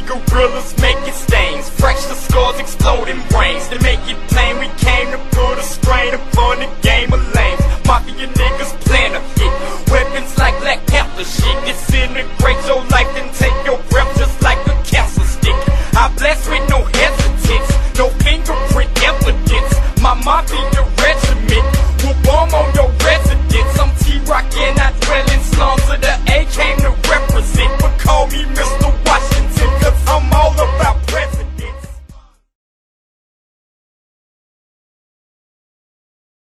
gorillas making stains, fracture scars, exploding brains. To make it plain, we came to put a strain upon the game of lanes. Mafia niggas